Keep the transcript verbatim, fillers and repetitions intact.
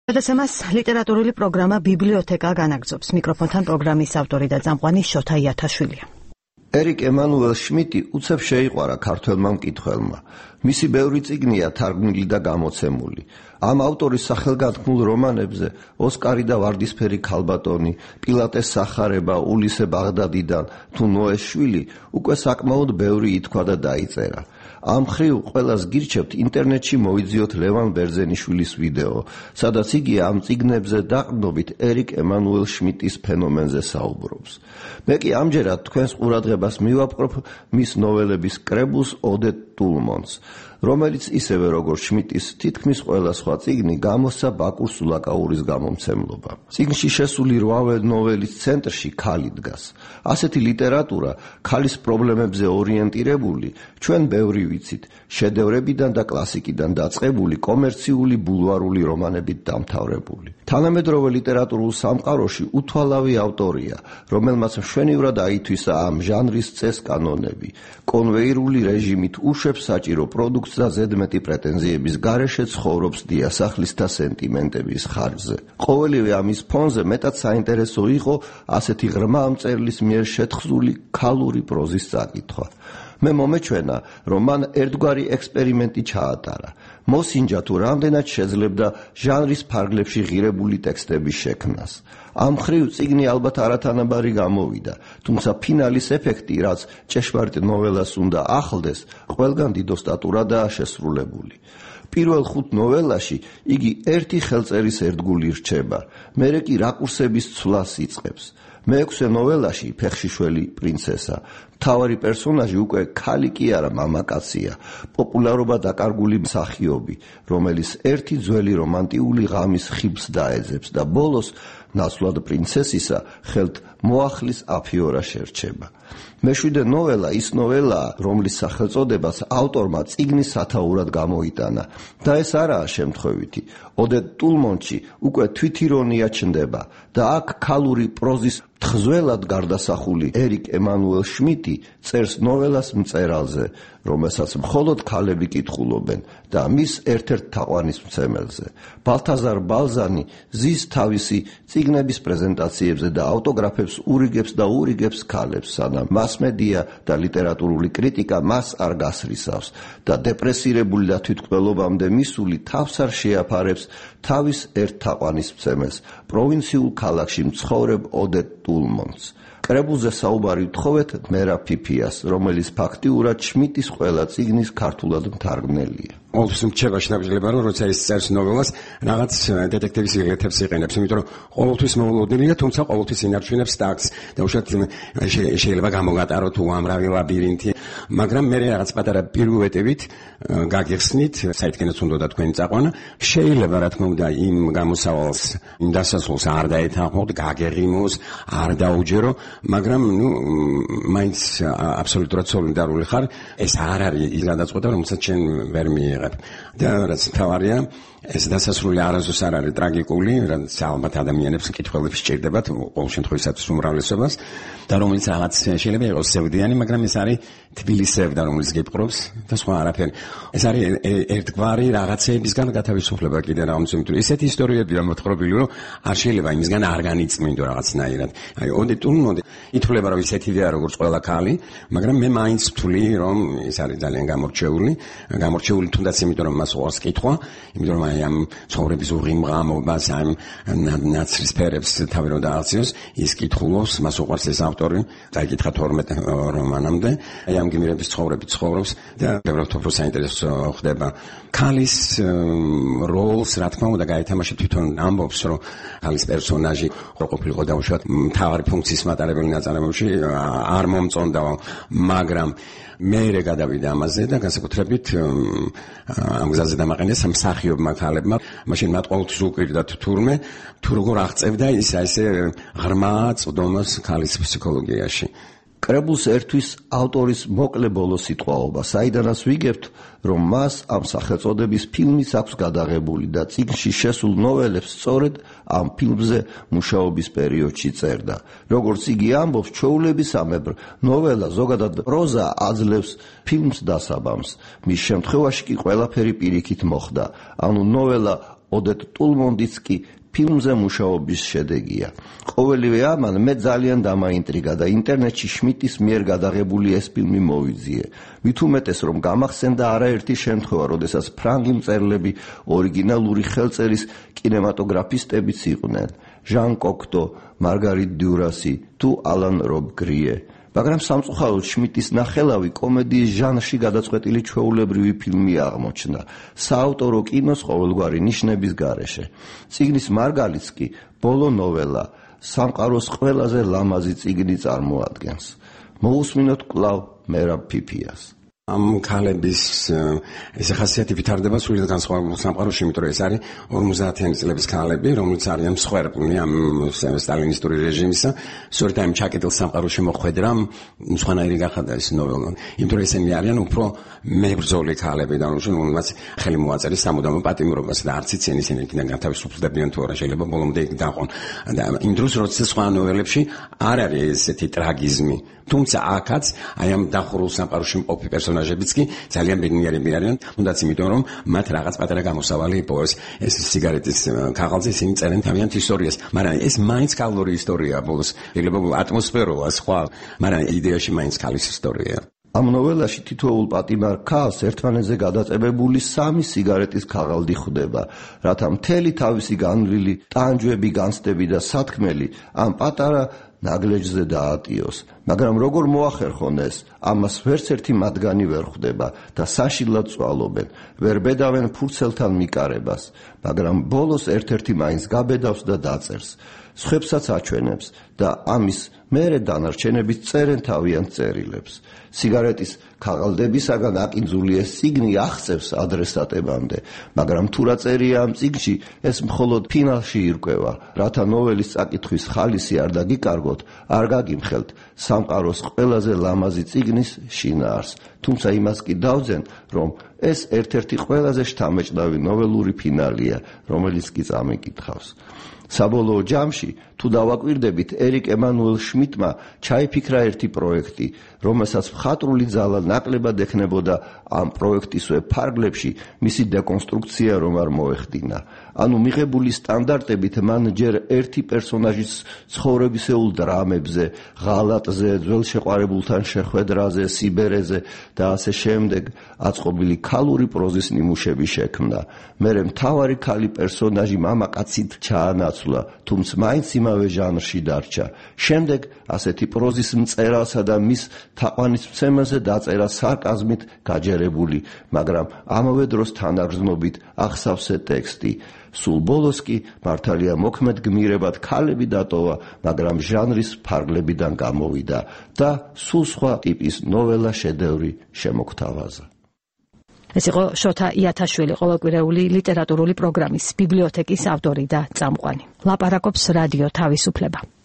გადაცემას ლიტერატურული პროგრამა ბიბლიოთეკა განაგრძობს. მიკროფონთან პროგრამის ავტორი და წამყვანი შოთა იათაშვილია. ერიკ ემანუელ შმიტი უცებ შეიყვარა ქართველმა მკითხველმა. მისი ბევრი წიგნია თარგმნილი და გამოცემული. ამ ავტორის სახელგანთქმულ რომანებზე ოსკარი და ვარდისფერი ქალბატონი, პილატეს სახარება, ულისე ბაღდადიდან თუ ნოეს შვილი უკვე საკმაოდ ბევრი ითქვა და დაიწერა. ამ ხრივ ყველას გირჩევთ ინტერნეტში მოვიძიოთ ლევან ბერძენიშვილის ვიდეო, სადაც იგი ამ წიგნებზე დაყრდნობით ერიკ ემანუელ შმიტის ფენომენზე საუბრობს. მე კი ამჯერად თქვენს ყურადღებას მივაპყრობ მის ნოველების კრებულს ოდეტ ტულმონს, რომელიც ისევე როგორც შმიტის თითქმის ყველა სხვა წიგნი გამოსცა ბაკურ სულაკაურის გამომცემლობა. წიგნში შესული რვავე ნოველის ცენტრში ქალი დგას. ასეთი ლიტერატურა, ქალის პრობლემებზე ორიენტირებული, ჩვენ ბევრი ვიცით, შედევრებიდან და კლასიკიდან დაწყებული კომერციული ბულვარული რომანებით დამთავრებული. თანამედროვე ლიტერატურულ სამყაროში უთვალავი ავტორია, რომელმაც მშვენივრად აითვისა ამ ჟანრის წესკანონები, კონვეირული რეჟიმით უშვებს საჭირო პროდუქტს და ზედმეტი პრეტენზიების გარეშე ცხოვრობს დიასახლისთა სენტიმენტების ხარჯზე. ყოველივე ამის ფონზე მეტად საინტერესო იყო ასეთი ღრმა მწერლის მიერ შეთხზული ქალური პროზის წაკითხვა. მე მომეჩვენა, რომ მან ერთგვარი ექსპერიმენტი ჩაატარა. მოსინჯა თუ რამდენად შეძლებდა ჟანრის ფარგლებში ღირებული ტექსტების შექმნას. ამ ხრივ წიგნი ალბათ არათანაბარი გამოვიდა, თუმცა ფინალის ეფექტი, რაც ჭეშმარიტ ნოველას უნდა ახლდეს, ყველგან დიდო სტატურადაა შესრულებული. პირველ ხუთ ნოველაში იგი ერთი ხელწერის ერთგული რჩება, მერე კი რაკურსების ცვლას იწყებს. მეექვსე ნოველაში ფეხშიშველი პრინცესა. მთავარი პერსონაჟი უკვე ქალი კი არა, მამაკაცია, პოპულარობა დაკარგული მსახიობი, რომელიც ერთი ძველი რომანტიული ღამის ხიბლს დაეძებს და ბოლოს ნაცვლად პრინცესისა ხელთ მოახლის აფიორა შერჩება. მეშვიდე ნოველა ის ნოველაა, რომლის სახელწოდებას ავტორმა წიგნის სათაურად გამოიტანა და ეს არაა შემთხვევითი. ოდეტ ტულმონში უკვე თვითირონია ჩნდება და აქ ქალური პროზის თხზველად გარდასახული ერიკ ემანუელ შმიტი წერს ნოველას მწერალზე, რომელსაც მხოლოდ ქალები კითხულობენ და მის ერთ-ერთ თაყვანისმცემელზე. ბალთაზარ ბალზანი ზის თავისი წიგნების პრეზენტაციებზე და ავტოგრაფებს ურიგებს და ურიგებს ქალებს, სანამ მასმედია და ლიტერატურული კრიტიკა მას არ გასრისავს და დეპრესირებული და თვითმკვლელობამდე მისული თავს არ შეაფარებს თავის ერთ თაყვანისმცემელს, პროვინციულ ქალაქში მცხოვრებ ოდეტ ტულმონს. კრებულზე საუბარი ვთხოვეთ მერა ფიფიას, რომელიც ფაქტიურად შმიტის ყველა წიგნის ქართულად მთარგმნელია. ყოველთვის მრჩება შთაბეჭდილება, რომ როცა ის წერს ნოველას, რაღაც დეტექტივის სიგრეთებს იყენებს, იმიტომ რომ ყოველთვის მოულოდნელია, თუმცა ყოველთვის ინარჩუნებს ტაქსტს და უშუალოდ შეიძლება გამოგატაროთ უამრავი ლაბირინთი, მაგრამ მე რაღაც პატარა პირუეტებით გაგიხსნით, საითქენაც უნდა თქვენი წაყვანა, შეიძლება რა თქმა უნდა იმ გამოსავალს, იმ დასასრულს არ დაეთანხმოთ, გაგეღიმოს, არ დაუჯერო, მაგრამ ნუ მაინც აბსოლუტურად სოლიდარული ხარ, ეს არ არის ის გადაწყვეტა, რომელსაც შენ ვერ მიიღებ. და რაც თავარია, ეს დასასრული არასდროს არ არის ტრაგიკული, რაც ალბათ ადამიანებს კითხველებს სჭირდებათ, ყოველ შემთხვევაში უმრავლესობას, და რომელიც რაღაც შეიძლება იყოს სევდიანი, მაგრამ ეს არის თბილისევდა, რომელიც გიპყრობს და სხვა არაფერი. ეს არის ერთგვარი რაღაცეებისგან გათავისუფლება კიდე რაღაც, იმიტომ რომ ესეთი ისტორიებია მოთხრობილი, რომ არ შეიძლება იმისგან არ განიწმინდო რაღაცნაირად. აი, ოდეტ ტულმონი ითვლება, რომ ისეთივეა როგორც ყველა ქალი, მაგრამ მე მაინც ვთვლი, რომ ეს არის ძალიან გამორჩეული, გამორჩეული თუნდაც იმიტომ რომ მას უყურს კითხვა, იმიტომ რომ აი ამ ცხოვრების უღიმღამობას, ამ ნაცრისფერებს თავი რომ დააღწიოს, ის კითხულობს, მას უყურს ეს ავტორი, დაიკითხა თორმეტ რომანამდე, აი ამ გმირების ცხოვრებით ცხოვრობს და ბევრად უფრო საინტერესო ხდება. ქალის როლს, რა თქმა უნდა, გაითამაშა თვითონ ამბობს, რომ ქალის პერსონაჟი რო ყოფილიყო დაუშვათ მთავარი ფუნქციის მატარებელი ნაწარმოებში არ მომწონდა, მაგრამ მეერე გადავიდა ამაზე და განსაკუთრებით ამ გზაზე დამაყენეს მსახიობმა ქალებმა, მაშინ მათ ყოველთვის უკვირდათ თურმე, თუ როგორ აღწევდა ის ესე ღრმა წვდომას ქალის ფსიქოლოგიაში. კრებულს ერთვის ავტორის მოკლე ბოლო სიტყვაობა, საიდანაც ვიგებთ, რომ მას ამ სახელწოდების ფილმიც აქვს გადაღებული და წიგნში შესულ ნოველებს სწორედ ამ ფილმზე მუშაობის პერიოდში წერდა. როგორც იგი ამბობს, ჩვეულებისამებრ ნოველა ზოგადად პროზა აძლევს ფილმს დასაბამს. მის შემთხვევაში კი ყველაფერი პირიქით მოხდა. ანუ ნოველა ოდეთ ტულმონდის კი ფილმზე მუშაობის შედეგია. ყოველივე ამან მე ძალიან დამაინტრიგა და ინტერნეტში შმიტის მიერ გადაღებული ეს ფილმი მოვიძიე. მით უმეტეს რომ გამახსენდა არაერთი შემთხვევა, როდესაც ფრანგი მწერლები ორიგინალური ხელწერის კინემატოგრაფისტებიც იყვნენ. ჟან კოქტო, მარგარიტ დიურასი თუ ალან რობ გრიე. მაგრამ სამწუხაროდ შმიტის ნახელავი კომედიის ჟანრში გადაწყვეტილი ჩვეულებრივი ფილმი აღმოჩნდა, საავტორო კინოს ყოველგვარი ნიშნების გარეშე. წიგნის მარგალიც კი ბოლო ნოველა, სამყაროს ყველაზე ლამაზი წიგნი წარმოადგენს. მოусმინოთ კვლავ მერაბ ფიფიას. ამ ქალების ეს ხასიათი ვითარდება სულ განსხვავებულ სამყაროში, იმიტომ რომ ეს არის ორმოცდაათიანი წლების ქალები, რომლებიც არიან მსხვერპლნი ამ სტალინისტური რეჟიმისა. სწორედ ამ ჩაკეტილ სამყაროში მოხვედრა სხვანაირი გახადა ეს ნოველა. იმიტომ რომ ესენი არიან უფრო მებრძოლი ქალები და რომელსაც ხელი მოაწერეს სამუდამო პატიმრობას და არც იციან ისინი იქიდან გათავისუფლდებიან თუ არა, შეიძლება ბოლომდე იქ დაყონ. და იმ დროს როცა სხვა ნოველებში არ არის ესეთი ტრაგიზმი. თუმცა აქაც აი ამ დახურულ სამყაროში მყოფი პერსონაჟებიც კი ძალიან ბედნიერები არიან, თუნდაც იმიტომ რომ მათ რაღაც პატარა გამოსავალი იპოვეს ეს სიგარეტის ქაღალდზე, ისინი წერენ თავიანთ ისტორიას, მაგრამ ეს მაინც ქალური ისტორია ბოლოს, შეიძლება ატმოსფეროა სხვა, მაგრამ იდეაში მაინც ქალის ისტორია. ამ ნოველაში თითოეულ პატიმარ ქალს ერთმანეთზე გადაწებებული სამი სიგარეტის ქაღალდი ხვდება, რათა მთელი თავისი განვლილი ტანჯვები, განცდები და სათქმელი ამ პატარა ნაგლეჯზე დაატიოს. მაგრამ როგორ მოახერხონ ეს, ამას ვერც ერთი მათგანი ვერ ხვდება და საშინლად წვალობენ, ვერ ბედავენ ფურცელთან მიკარებას, მაგრამ ბოლოს ერთ-ერთი მაინც გაბედავს და დაწერს. სხვებსაც აჩვენებს და ამის მერე დანარჩენებიც წერენ თავიანთ წერილებს. სიგარეტის ქაღალდებისაგან აკინძული ეს წიგნი აღწევს ადრესატებამდე, მაგრამ თუ რა წერია ამ წიგნში, ეს მხოლოდ ფინალში ირკვევა, რათა ნოველის წაკითხვის ხალისი არ დაგიკარგოთ, არ გაგიმხელთ სამყაროს ყველაზე ლამაზი წიგნის შინაარს. თუმცა იმას კი დავძენ, რომ ეს ერთ-ერთი ყველაზე შთამბეჭდავი ნოველური ფინალია, რომელიც კი წამიკითხავს. საბოლოო ჯამში, თუ დავაკვირდებით, ერიკ ემანუელ შმიტმა ჩაიფიქრა ერთი პროექტი, რომელსაც მხატვრული ძალა ნაკლებად ექნებოდა ამ პროექტისვე ფარგლებში მისი დეკონსტრუქცია რომ არ მოეხდინა. ანუ მიღებული სტანდარტებით მან ჯერ ერთი პერსონაჟის ცხოვრებისეულ დრამებზე, ღალატზე, ძველ შეყვარებულთან შეხვედრაზე, სიბერეზე და ასე შემდეგ აწყობილი ქალური პროზის ნიმუშები შექმნა. მერე მთავარი ქალი პერსონაჟი მამაკაცით ჩაანაცვლა, თუმცა მაინც იმავე ჟანრში დარჩა. შემდეგ ასეთი პროზის მწერალსა და მის თაყვანისმცემელზე დაწერა სარკაზმით გაჯერებული, მაგრამ ამავე დროს თანაგრძნობით ახსავსე ტექსტი. სულ ბოლოს კი მართალია მოქმედ გმირებად ქალები დატოვა, მაგრამ ჟანრის ფარგლებიდან გამოვიდა და სულ სხვა ტიპის ნოველა შედევრი შემოგთავაზა. ეს იყო შოთა იათაშვილი, ყოველკვირეული ლიტერატურული პროგრამის ბიბლიოთეკის ავტორი და წამყვანი. ლაპარაკობს რადიო თავისუფლება.